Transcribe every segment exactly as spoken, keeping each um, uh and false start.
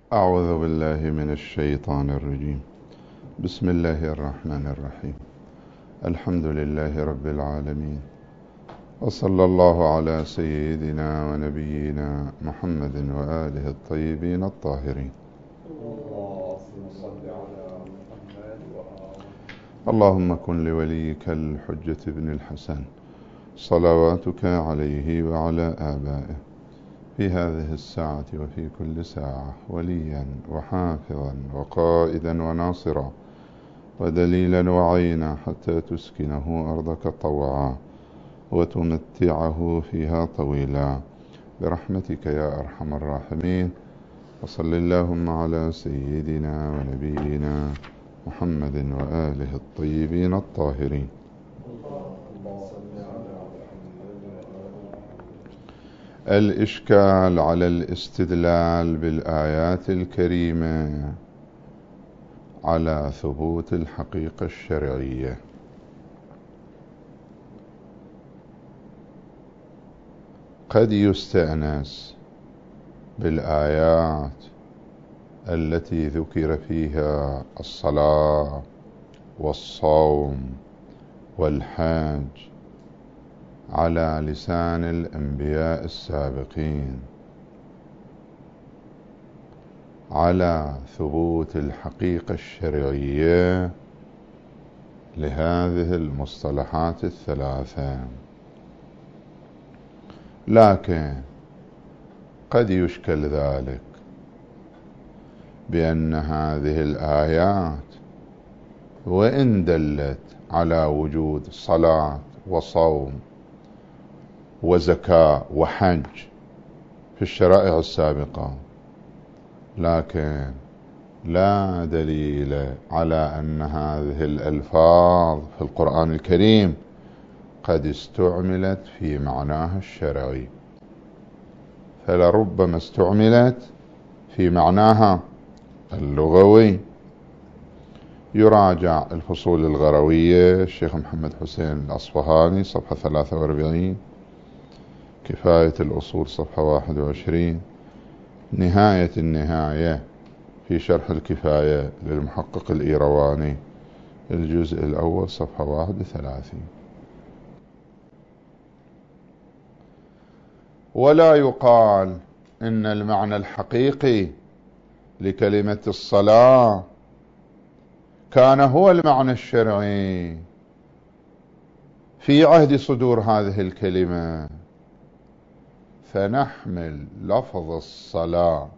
أعوذ بالله من الشيطان الرجيم. بسم الله الرحمن الرحيم. الحمد لله رب العالمين، وصلى الله على سيدنا ونبينا محمد وآله الطيبين الطاهرين. اللهم كن لوليك الحجة بن الحسن صلواتك عليه وعلى آبائه في هذه الساعة وفي كل ساعة وليا وحافظا وقائدا وناصرا ودليلا وعينا، حتى تسكنه أرضك طوعا وتمتعه فيها طويلا برحمتك يا أرحم الراحمين. وصل اللهم على سيدنا ونبينا محمد وآله الطيبين الطاهرين. الإشكال على الاستدلال بالآيات الكريمة على ثبوت الحقيقة الشرعية. قد يستأنس بالآيات التي ذكر فيها الصلاة والصوم والحج على لسان الأنبياء السابقين على ثبوت الحقيقة الشرعية لهذه المصطلحات الثلاثة، لكن قد يشكل ذلك بأن هذه الآيات وإن دلت على وجود صلاة وصوم وزكاة وحج في الشرائع السابقة، لكن لا دليل على أن هذه الألفاظ في القرآن الكريم قد استعملت في معناها الشرعي، فلربما استعملت في معناها اللغوي. يراجع الفصول الغروية الشيخ محمد حسين الأصفهاني صفحة ثلاثة وأربعين، كفاية الأصول صفحة واحد وعشرين، نهاية النهاية في شرح الكفاية للمحقق الإيرواني الجزء الأول صفحة واحد وثلاثين. ولا يقال إن المعنى الحقيقي لكلمة الصلاة كان هو المعنى الشرعي في عهد صدور هذه الكلمة، فنحمل لفظ الصلاة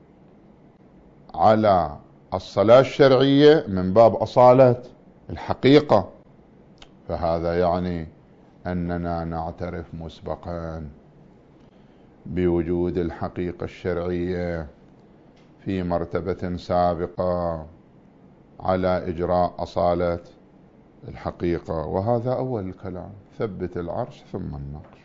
على الصلاة الشرعية من باب أصالة الحقيقة، فهذا يعني أننا نعترف مسبقا بوجود الحقيقة الشرعية في مرتبة سابقة على إجراء أصالة الحقيقة، وهذا أول الكلام: ثبت العرش ثم النقش.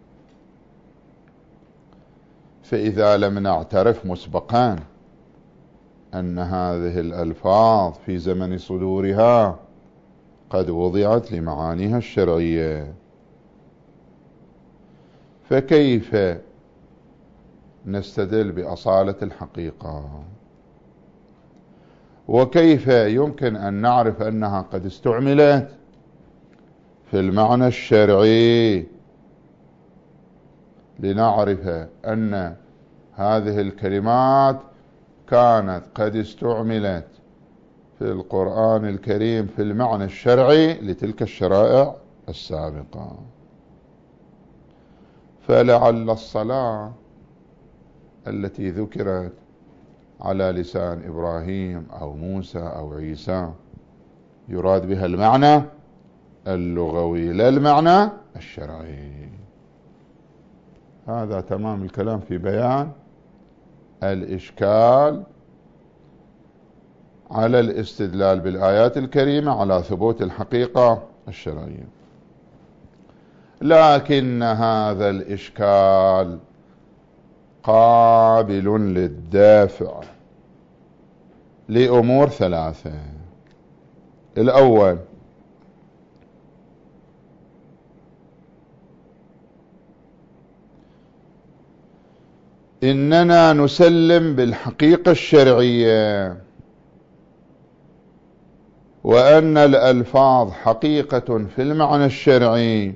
فإذا لم نعترف مسبقا أن هذه الألفاظ في زمن صدورها قد وضعت لمعانيها الشرعية، فكيف نستدل بأصالة الحقيقة؟ وكيف يمكن أن نعرف أنها قد استعملت في المعنى الشرعي لنعرف أن هذه الكلمات كانت قد استعملت في القرآن الكريم في المعنى الشرعي لتلك الشرائع السابقة؟ فلعل الصلاة التي ذكرت على لسان إبراهيم أو موسى أو عيسى يراد بها المعنى اللغوي لا المعنى الشرعي. هذا تمام الكلام في بيان الإشكال على الاستدلال بالآيات الكريمة على ثبوت الحقيقة الشرعية. لكن هذا الإشكال قابل للدافع لأمور ثلاثة. الأول: إننا نسلم بالحقيقة الشرعية، وأن الألفاظ حقيقة في المعنى الشرعي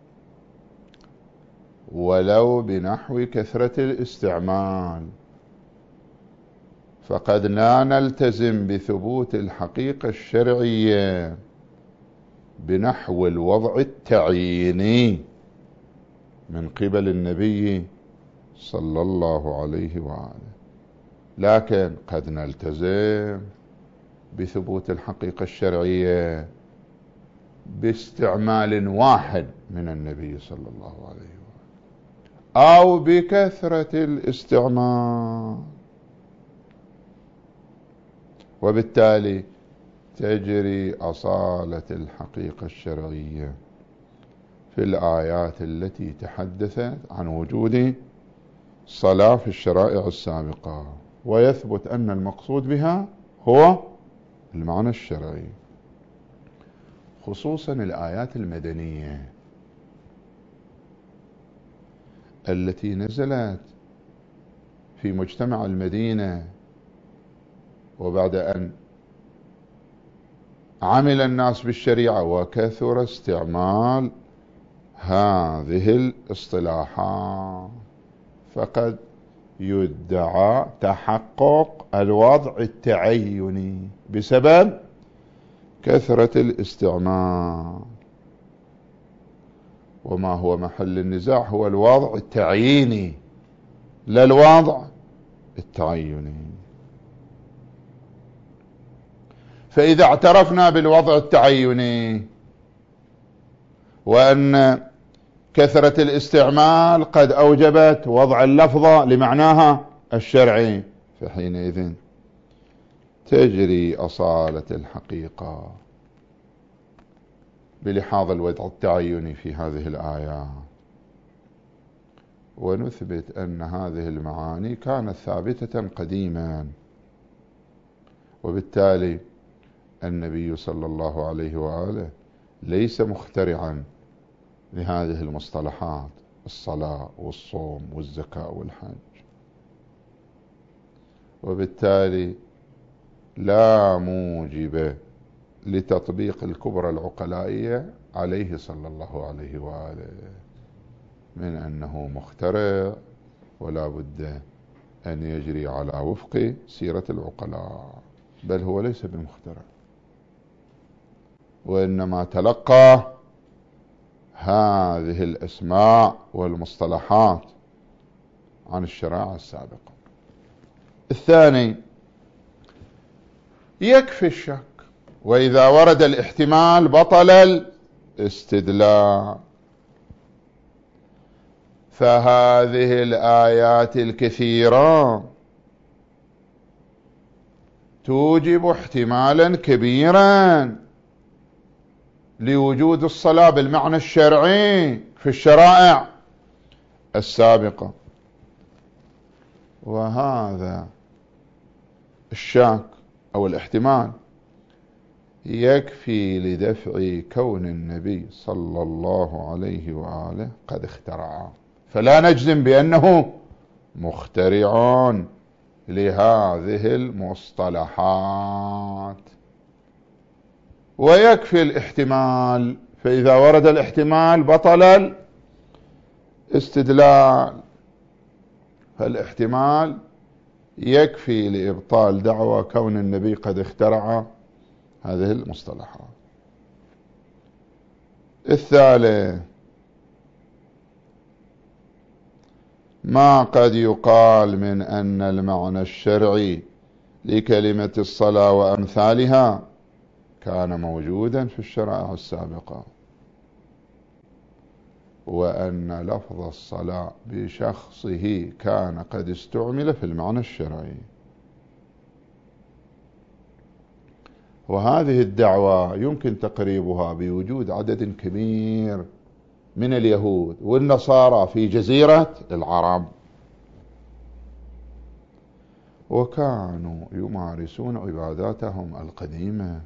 ولو بنحو كثرة الاستعمال، فقد لا نلتزم بثبوت الحقيقة الشرعية بنحو الوضع التعييني من قبل النبي صلى الله عليه وآله، لكن قد نلتزم بثبوت الحقيقة الشرعية باستعمال واحد من النبي صلى الله عليه وآله أو بكثرة الاستعمال، وبالتالي تجري أصالة الحقيقة الشرعية في الآيات التي تحدثت عن وجود صلاة في الشرائع السابقة، ويثبت أن المقصود بها هو المعنى الشرعي، خصوصا الآيات المدنية التي نزلت في مجتمع المدينة، وبعد أن عمل الناس بالشريعة وكثر استعمال هذه الاصطلاحات، فقد يدعى تحقق الوضع التعيني بسبب كثرة الاستعمال، وما هو محل النزاع هو الوضع التعييني لا الوضع التعيني. فإذا اعترفنا بالوضع التعيني وأن كثرة الاستعمال قد أوجبت وضع اللفظة لمعناها الشرعي، فحينئذ تجري أصالة الحقيقة بلحاظ الوضع التعيني في هذه الآيات، ونثبت أن هذه المعاني كانت ثابتة قديما، وبالتالي النبي صلى الله عليه وآله ليس مخترعا لهذه المصطلحات الصلاة والصوم والزكاة والحج، وبالتالي لا موجب لتطبيق الكبرى العقلائية عليه صلى الله عليه وآله من أنه مخترع، ولا بد أن يجري على وفق سيرة العقلاء، بل هو ليس بمخترع، وإنما تلقى هذه الأسماء والمصطلحات عن الشرائع السابقة. الثاني، يكفي الشك، وإذا ورد الاحتمال بطل الاستدلال، فهذه الآيات الكثيرة توجب احتمالا كبيرا لوجود الصلاة بالمعنى الشرعي في الشرائع السابقة، وهذا الشك أو الاحتمال يكفي لدفع كون النبي صلى الله عليه وآله قد اخترعه، فلا نجزم بأنه مخترع لهذه المصطلحات، ويكفي الاحتمال، فإذا ورد الاحتمال بطل الاستدلال، فالاحتمال يكفي لإبطال دعوى كون النبي قد اخترع هذه المصطلحات. الثالث، ما قد يقال من أن المعنى الشرعي لكلمة الصلاة وأمثالها كان موجودا في الشرائع السابقة، وأن لفظ الصلاة بشخصه كان قد استعمل في المعنى الشرعي، وهذه الدعوة يمكن تقريبها بوجود عدد كبير من اليهود والنصارى في جزيرة العرب، وكانوا يمارسون عباداتهم القديمة،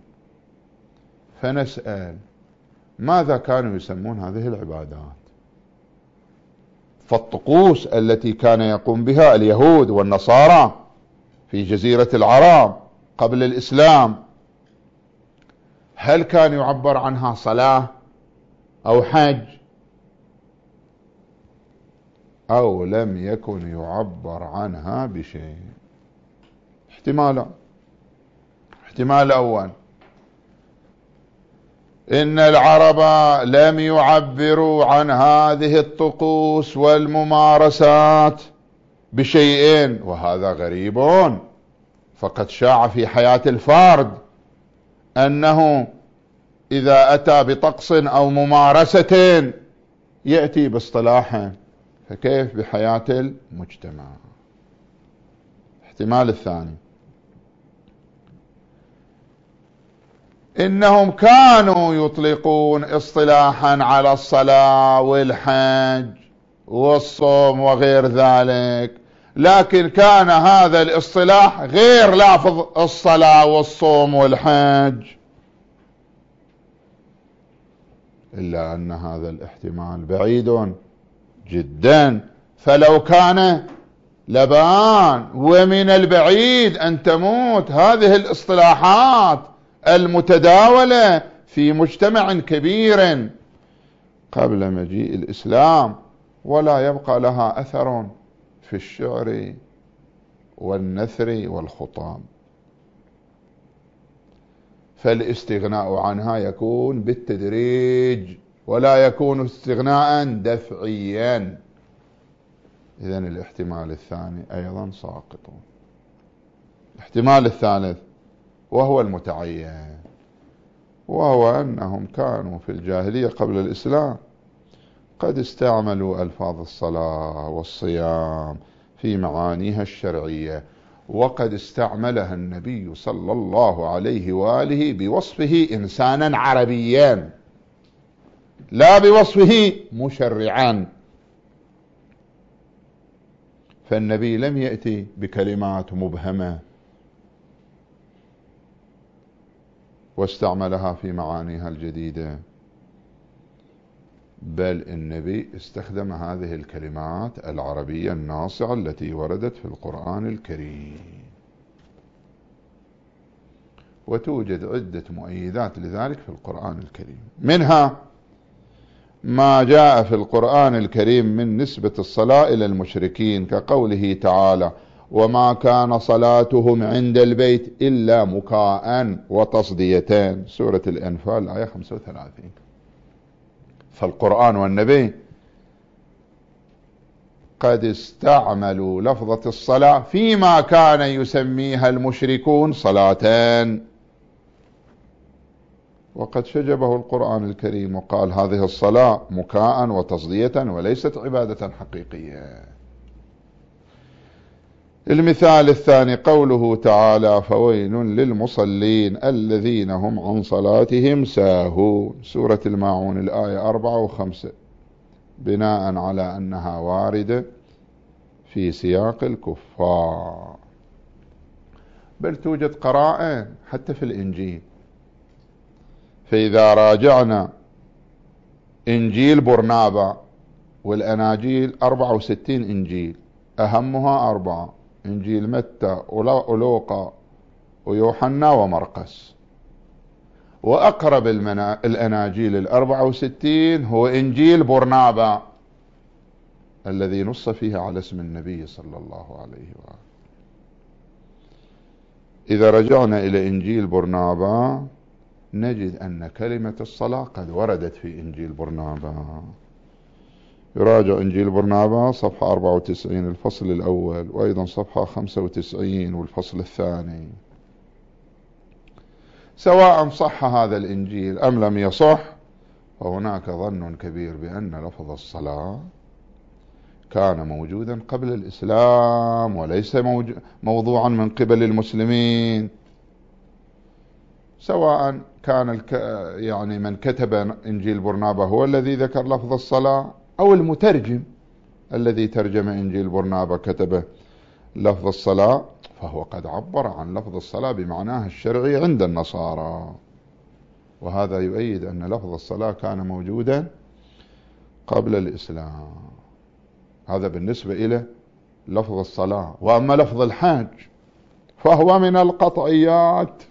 فنسأل ماذا كانوا يسمون هذه العبادات؟ فالطقوس التي كان يقوم بها اليهود والنصارى في جزيرة العرب قبل الإسلام، هل كان يعبر عنها صلاة أو حج، أو لم يكن يعبر عنها بشيء؟ احتمال احتمال أول، إن العرب لم يعبروا عن هذه الطقوس والممارسات بشيء، وهذا غريب، فقد شاع في حياة الفرد أنه إذا أتى بطقس أو ممارسة يأتي باصطلاحه، فكيف بحياة المجتمع؟ احتمال الثاني، إنهم كانوا يطلقون اصطلاحا على الصلاة والحج والصوم وغير ذلك، لكن كان هذا الاصطلاح غير لافظ الصلاة والصوم والحج، إلا أن هذا الاحتمال بعيد جدا. فلو كان لبان ومن البعيد أن تموت هذه الاصطلاحات المتداولة في مجتمع كبير قبل مجيء الإسلام، ولا يبقى لها أثر في الشعر والنثر والخطاب، فالاستغناء عنها يكون بالتدريج ولا يكون استغناء دفعيا. إذن الاحتمال الثاني أيضا ساقط. الاحتمال الثالث وهو المتعين، وهو أنهم كانوا في الجاهلية قبل الإسلام قد استعملوا ألفاظ الصلاة والصيام في معانيها الشرعية، وقد استعملها النبي صلى الله عليه وآله بوصفه إنسانا عربيا لا بوصفه مشرعا، فالنبي لم يأتي بكلمات مبهمة واستعملها في معانيها الجديدة، بل النبي استخدم هذه الكلمات العربية الناصعة التي وردت في القرآن الكريم، وتوجد عدة مؤيدات لذلك في القرآن الكريم، منها ما جاء في القرآن الكريم من نسبة الصلاة إلى المشركين، كقوله تعالى: وما كان صلاتهم عند البيت إلا مكاء وتصديتين، سورة الأنفال آية خمسة وثلاثين. فالقرآن والنبي قد استعملوا لفظة الصلاة فيما كان يسميها المشركون صلاتان، وقد شجبه القرآن الكريم وقال هذه الصلاة مكاء وتصدية وليست عبادة حقيقية. المثال الثاني قوله تعالى: فويل للمصلين الذين هم عن صلاتهم ساهون، سورة الماعون الآية أربعة وخمسة، بناء على أنها واردة في سياق الكفار، بل توجد قرائن حتى في الإنجيل. فإذا راجعنا إنجيل برنابا والأناجيل أربعة وستين إنجيل، أهمها أربعة: إنجيل متى ولوقا ويوحنا ومرقس، وأقرب الأناجيل الأربعة وستين هو إنجيل برنابا الذي نص فيه على اسم النبي صلى الله عليه وآله. إذا رجعنا إلى إنجيل برنابا نجد أن كلمة الصلاة قد وردت في إنجيل برنابا. يراجع إنجيل برنابا صفحة أربعة وتسعين الفصل الأول، وأيضا صفحة خمسة وتسعين والفصل الثاني. سواء صح هذا الإنجيل أم لم يصح، فهناك ظن كبير بأن لفظ الصلاة كان موجودا قبل الإسلام وليس موضوعا من قبل المسلمين، سواء كان الك... يعني من كتب إنجيل برنابا هو الذي ذكر لفظ الصلاة، أو المترجم الذي ترجم إنجيل برنابا كتب لفظ الصلاة، فهو قد عبر عن لفظ الصلاة بمعناها الشرعي عند النصارى، وهذا يؤيد أن لفظ الصلاة كان موجودا قبل الإسلام. هذا بالنسبة إلى لفظ الصلاة. وأما لفظ الحج فهو من القطعيات،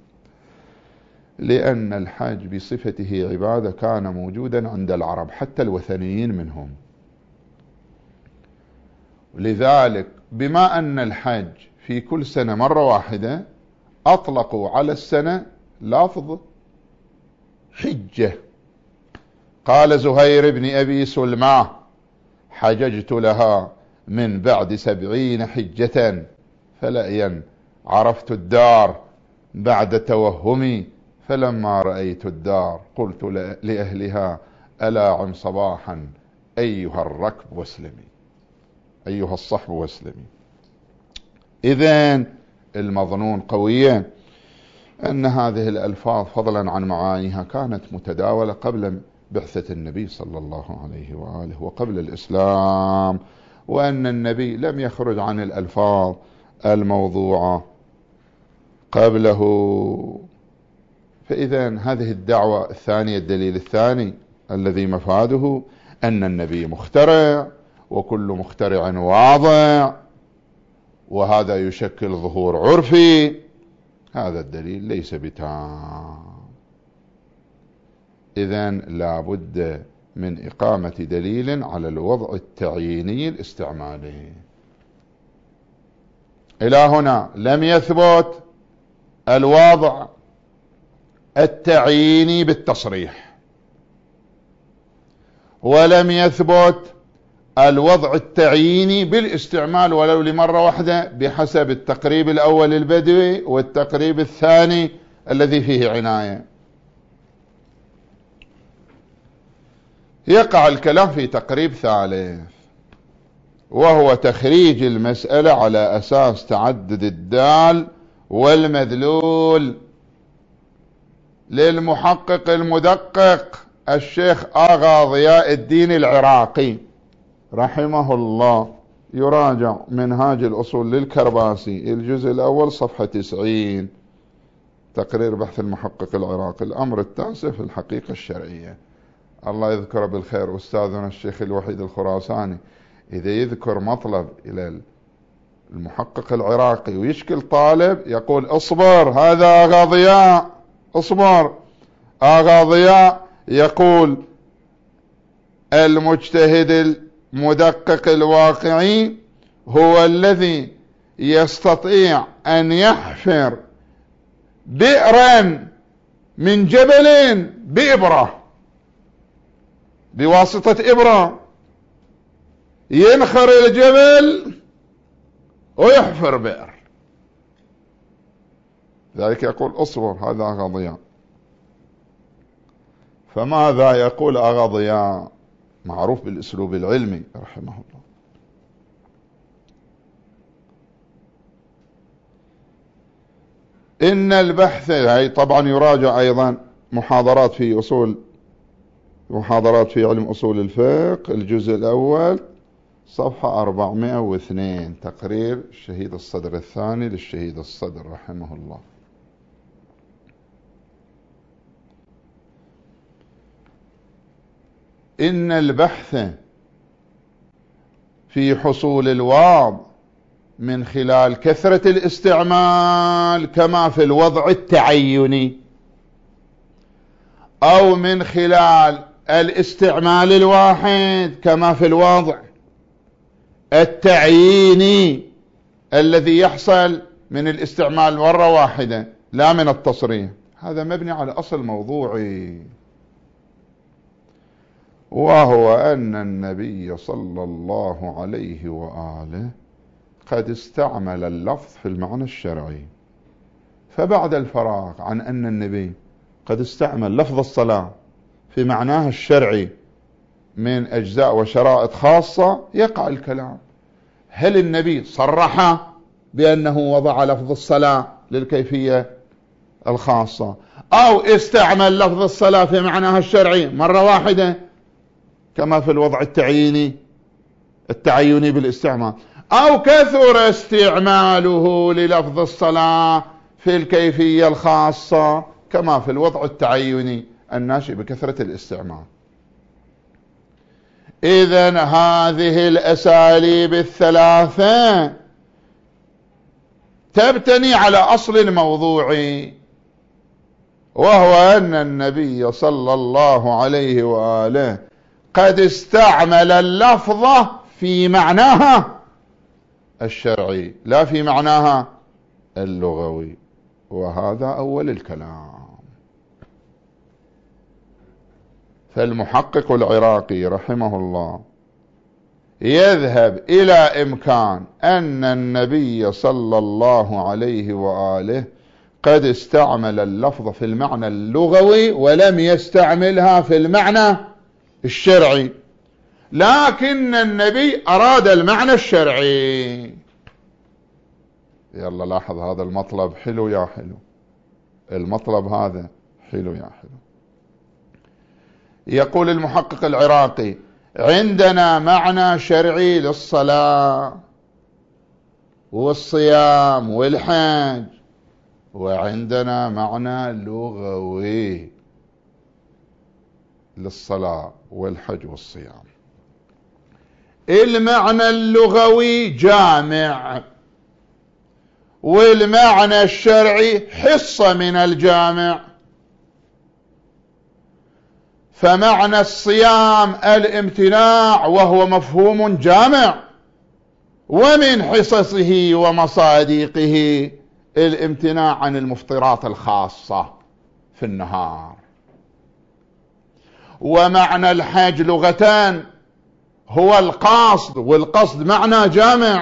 لأن الحج بصفته عبادة كان موجودا عند العرب حتى الوثنيين منهم. لذلك بما أن الحج في كل سنة مرة واحدة أطلقوا على السنة لفظ حجة. قال زهير بن أبي سلمى: حججت لها من بعد سبعين حجة، فلأين عرفت الدار بعد توهمي، فلما رأيت الدار قلت لأهلها: ألا عم صباحا أيها الركب واسلمي، أيها الصحب واسلمي. إذن المظنون قويا أن هذه الألفاظ فضلا عن معانيها كانت متداولة قبل بعثة النبي صلى الله عليه وآله وقبل الإسلام، وأن النبي لم يخرج عن الألفاظ الموضوعة قبله. فإذا هذه الدعوة الثانية، الدليل الثاني الذي مفاده أن النبي مخترع، وكل مخترع واضع، وهذا يشكل ظهور عرفي. هذا الدليل ليس بتام. إذن لا بد من إقامة دليل على الوضع التعييني الاستعمالي. إلى هنا لم يثبت الوضع التعييني بالتصريح، ولم يثبت الوضع التعييني بالاستعمال ولو لمرة واحدة بحسب التقريب الأول البدوي والتقريب الثاني الذي فيه عناية. يقع الكلام في تقريب ثالث، وهو تخريج المسألة على أساس تعدد الدال والمدلول للمحقق المدقق الشيخ آغا ضياء الدين العراقي رحمه الله. يراجع منهاج الأصول للكرباسي الجزء الأول صفحة تسعين، تقرير بحث المحقق العراقي، الأمر التاسع في الحقيقة الشرعية. الله يذكر بالخير أستاذنا الشيخ الوحيد الخراساني، إذا يذكر مطلب إلى المحقق العراقي ويشكل طالب يقول: اصبر، هذا آغا ضياء، اصبر. آغا ضياء يقول: المجتهد المدقق الواقعي هو الذي يستطيع أن يحفر بئرا من جبل بإبرة، بواسطة إبرة ينخر الجبل ويحفر بئر. ذلك يقول: اصبر، هذا آغا ضياء. فماذا يقول آغا ضياء؟ معروف بالأسلوب العلمي رحمه الله. إن البحث، هي طبعا يراجع أيضا محاضرات في أصول محاضرات في علم أصول الفقه الجزء الأول صفحة أربعمائة واثنين، تقرير الشهيد الصدر الثاني للشهيد الصدر رحمه الله. إن البحث في حصول الواضع من خلال كثرة الاستعمال كما في الوضع التعيني، أو من خلال الاستعمال الواحد كما في الوضع التعييني الذي يحصل من الاستعمال مرة واحدة لا من التصريح، هذا مبني على أصل موضوعي، وهو أن النبي صلى الله عليه وآله قد استعمل اللفظ في المعنى الشرعي. فبعد الفراغ عن أن النبي قد استعمل لفظ الصلاة في معناها الشرعي من أجزاء وشرائط خاصة، يقع الكلام: هل النبي صرح بأنه وضع لفظ الصلاة للكيفية الخاصة، أو استعمل لفظ الصلاة في معناها الشرعي مرة واحدة كما في الوضع التعييني التعيني بالاستعمال، أو كثر استعماله للفظ الصلاة في الكيفية الخاصة كما في الوضع التعيني الناشئ بكثرة الاستعمال. إذن هذه الأساليب الثلاثة تبتني على أصل موضوعي، وهو أن النبي صلى الله عليه وآله قد استعمل اللفظة في معناها الشرعي لا في معناها اللغوي، وهذا أول الكلام. فالمحقق العراقي رحمه الله يذهب إلى إمكان أن النبي صلى الله عليه وآله قد استعمل اللفظ في المعنى اللغوي ولم يستعملها في المعنى الشرعي، لكن النبي أراد المعنى الشرعي. يلا لاحظ هذا المطلب حلو يا حلو، المطلب هذا حلو يا حلو. يقول المحقق العراقي: عندنا معنى شرعي للصلاة والصيام والحج، وعندنا معنى لغوي للصلاة والحج والصيام. المعنى اللغوي جامع، والمعنى الشرعي حصة من الجامع. فمعنى الصيام الامتناع، وهو مفهوم جامع، ومن حصصه ومصادقه الامتناع عن المفطرات الخاصة في النهار. ومعنى الحج لغتان هو القصد، والقصد معنى جامع،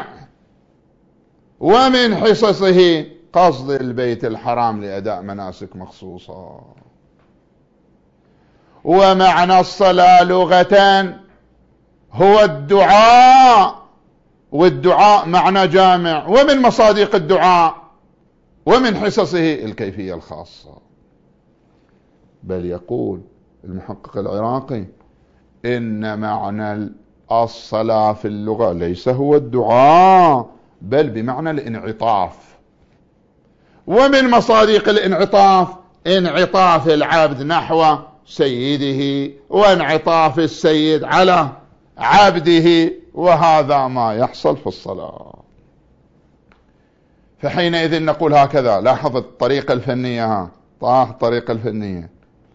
ومن حصصه قصد البيت الحرام لأداء مناسك مخصوصة. ومعنى الصلاة لغتان هو الدعاء، والدعاء معنى جامع، ومن مصادق الدعاء ومن حصصه الكيفية الخاصة. بل يقول المحقق العراقي: إن معنى الصلاة في اللغة ليس هو الدعاء، بل بمعنى الانعطاف، ومن مصادق الانعطاف انعطاف العبد نحو سيده، وانعطاف السيد على عبده، وهذا ما يحصل في الصلاة. فحينئذ نقول هكذا. لاحظ الطريقة الفنية، ها طاح الطريقة الفنية.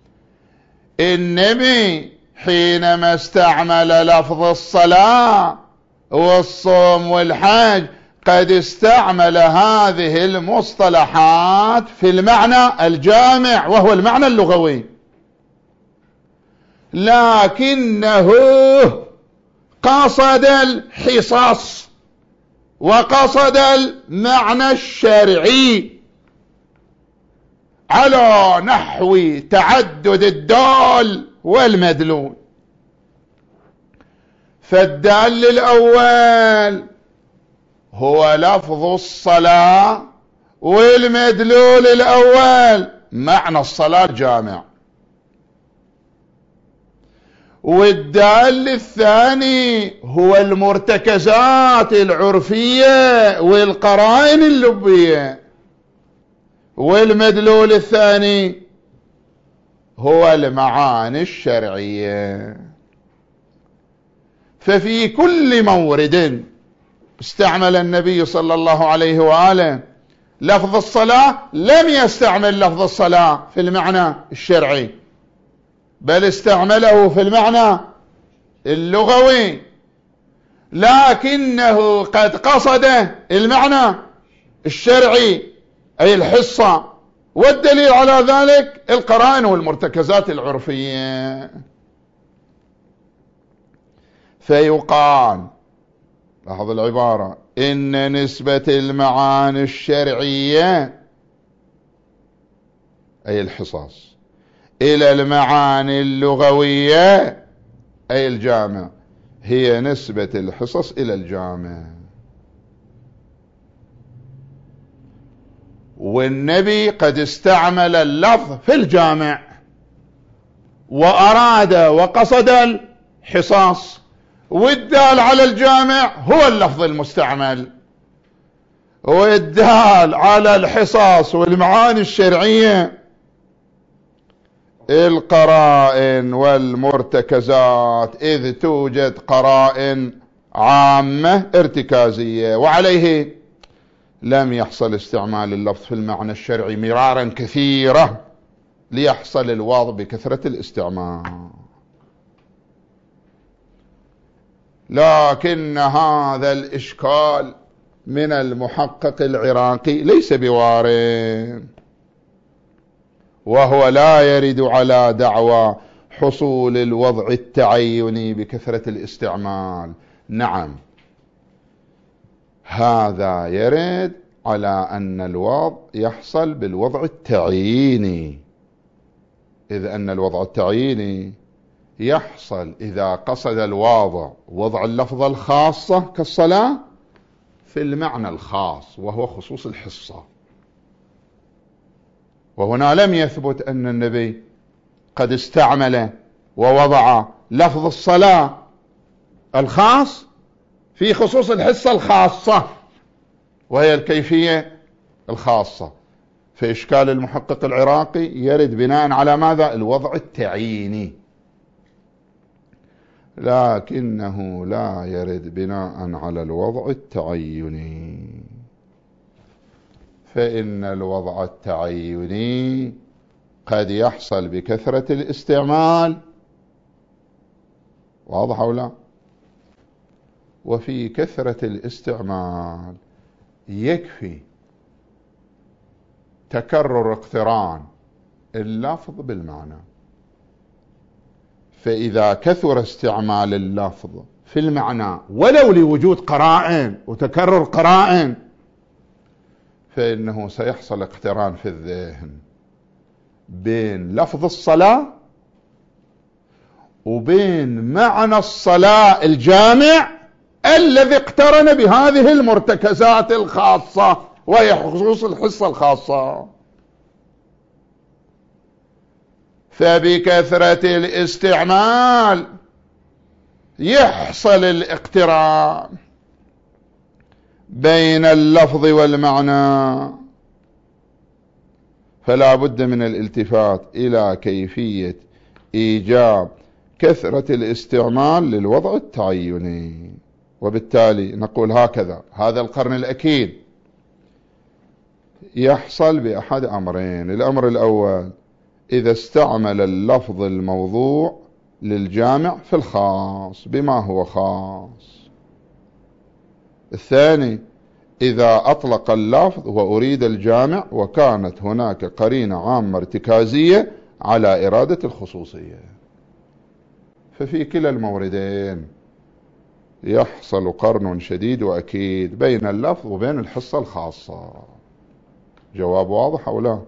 النبي حينما استعمل لفظ الصلاة والصوم والحج قد استعمل هذه المصطلحات في المعنى الجامع، وهو المعنى اللغوي، لكنه قصد الحصص وقصد المعنى الشرعي على نحو تعدد الدال والمدلول. فالدال الأول هو لفظ الصلاة، والمدلول الأول معنى الصلاة جامع. والدال الثاني هو المرتكزات العرفية والقرائن اللبية. والمدلول الثاني هو المعاني الشرعية. ففي كل مورد استعمل النبي صلى الله عليه وآله لفظ الصلاة لم يستعمل لفظ الصلاة في المعنى الشرعي، بل استعمله في المعنى اللغوي، لكنه قد قصد المعنى الشرعي أي الحصة. والدليل على ذلك القرائن والمرتكزات العرفية. فيقال، لاحظ العبارة: إن نسبة المعاني الشرعية أي الحصص إلى المعاني اللغوية أي الجامع هي نسبة الحصص إلى الجامع. والنبي قد استعمل اللفظ في الجامع وأراد وقصد الحصص، والدال على الجامع هو اللفظ المستعمل، والدال على الحصص والمعاني الشرعية القرائن والمرتكزات، إذ توجد قرائن عامة ارتكازية، وعليه لم يحصل استعمال اللفظ في المعنى الشرعي مرارا كثيرة ليحصل الواضح بكثرة الاستعمال. لكن هذا الإشكال من المحقق العراقي ليس بوارد، وهو لا يرد على دعوى حصول الوضع التعيني بكثرة الاستعمال. نعم، هذا يرد على أن الوضع يحصل بالوضع التعييني، إذ أن الوضع التعييني يحصل إذا قصد الواضع وضع اللفظة الخاصة كالصلاة في المعنى الخاص وهو خصوص الحصة. وهنا لم يثبت أن النبي قد استعمل ووضع لفظ الصلاة الخاص في خصوص الحصة الخاصة وهي الكيفية الخاصة. فإشكال المحقق العراقي يرد بناء على ماذا؟ الوضع التعييني، لكنه لا يرد بناء على الوضع التعيني، فإن الوضع التعيني قد يحصل بكثرة الاستعمال، واضح أو لا؟ وفي كثرة الاستعمال يكفي تكرر اقتران اللفظ بالمعنى. فإذا كثر استعمال اللفظ في المعنى ولو لوجود قرائن وتكرر قرائن، فإنه سيحصل اقتران في الذهن بين لفظ الصلاة وبين معنى الصلاة الجامع الذي اقترن بهذه المرتكزات الخاصة وهي خصوص الحصة الخاصة. فبكثرة الاستعمال يحصل الاقتران بين اللفظ والمعنى، فلا بد من الالتفات إلى كيفية إيجاب كثرة الاستعمال للوضع التعيني. وبالتالي نقول هكذا: هذا القرن الأكيد يحصل بأحد أمرين. الأمر الأول، إذا استعمل اللفظ الموضوع للجامع في الخاص بما هو خاص. الثاني، إذا أطلق اللفظ وأريد الجامع وكانت هناك قرينة عامة ارتكازية على إرادة الخصوصية. ففي كلا الموردين يحصل قرن شديد وأكيد بين اللفظ وبين الحصة الخاصة. جواب واضح أو لا؟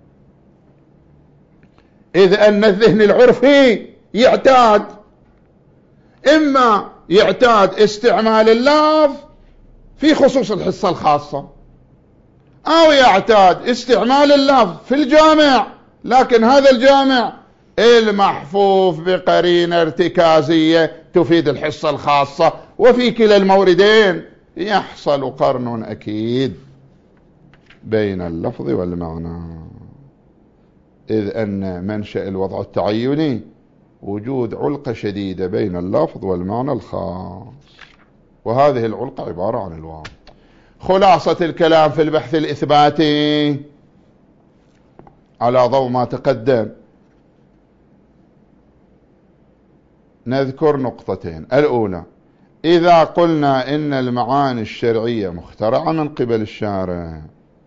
إذ أن الذهن العرفي يعتاد إما يعتاد استعمال اللفظ في خصوص الحصة الخاصة، أو يعتاد استعمال اللفظ في الجامع، لكن هذا الجامع المحفوف بقرينة ارتكازية تفيد الحصة الخاصة. وفي كلا الموردين يحصل قرن أكيد بين اللفظ والمعنى، إذ أن منشأ الوضع التعيني وجود علقة شديدة بين اللفظ والمعنى الخاص، وهذه العلقة عبارة عن الواو. خلاصة الكلام في البحث الإثباتي على ضوء ما تقدم نذكر نقطتين. الأولى، إذا قلنا إن المعاني الشرعية مخترعة من قبل الشارع،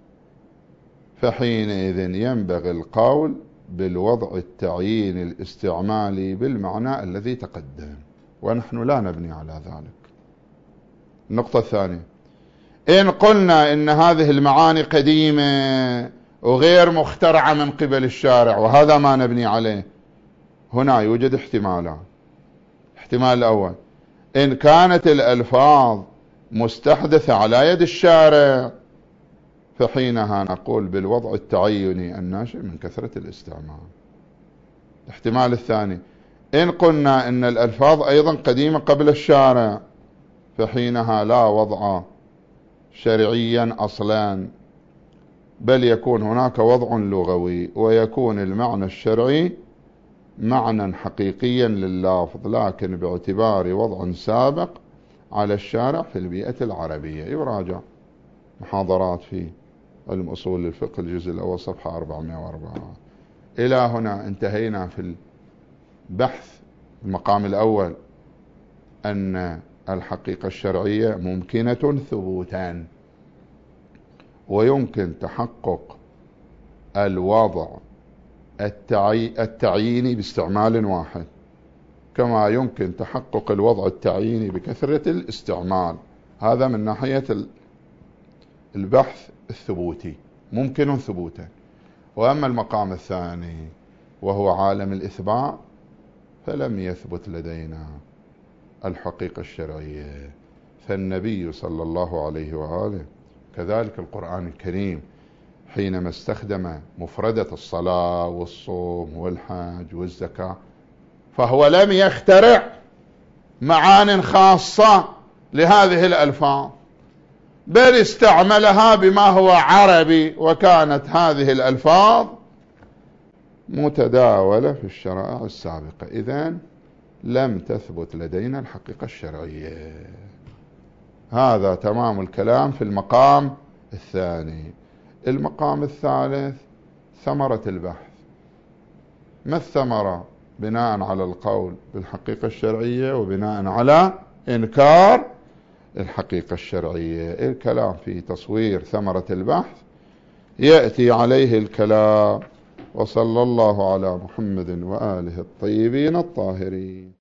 فحينئذ ينبغي القول بالوضع التعييني الاستعمالي بالمعنى الذي تقدم، ونحن لا نبني على ذلك. النقطة الثانية، إن قلنا إن هذه المعاني قديمة وغير مخترعة من قبل الشارع، وهذا ما نبني عليه، هنا يوجد احتمالان. احتمال الأول، إن كانت الألفاظ مستحدثة على يد الشارع، فحينها نقول بالوضع التعيني الناشئ من كثرة الاستعمال. الاحتمال الثاني، إن قلنا إن الألفاظ أيضا قديمة قبل الشارع، فحينها لا وضع شرعيا أصلا، بل يكون هناك وضع لغوي ويكون المعنى الشرعي معنى حقيقيا لللفظ، لكن باعتبار وضع سابق على الشارع في البيئة العربية. يراجع محاضرات في علم أصول الفقه الجزء الأول صفحة أربعمائة وأربعة. إلى هنا انتهينا في البحث المقام الأول، أن الحقيقة الشرعية ممكنة ثبوتا، ويمكن تحقق الوضع التعي... التعييني باستعمال واحد، كما يمكن تحقق الوضع التعييني بكثرة الاستعمال. هذا من ناحية البحث الثبوتي، ممكن ثبوتا. وأما المقام الثاني وهو عالم الإثبات، فلم يثبت لدينا الحقيقة الشرعية. فالنبي صلى الله عليه وآله كذلك القرآن الكريم حينما استخدم مفردة الصلاة والصوم والحج والزكاة، فهو لم يخترع معان خاصة لهذه الألفاظ، بل استعملها بما هو عربي، وكانت هذه الألفاظ متداولة في الشرائع السابقة. إذن لم تثبت لدينا الحقيقة الشرعية. هذا تمام الكلام في المقام الثاني. المقام الثالث ثمرة البحث. ما الثمرة بناء على القول بالحقيقة الشرعية وبناء على إنكار الحقيقة الشرعية؟ الكلام في تصوير ثمرة البحث يأتي عليه الكلام. وصلى الله على محمد وآله الطيبين الطاهرين.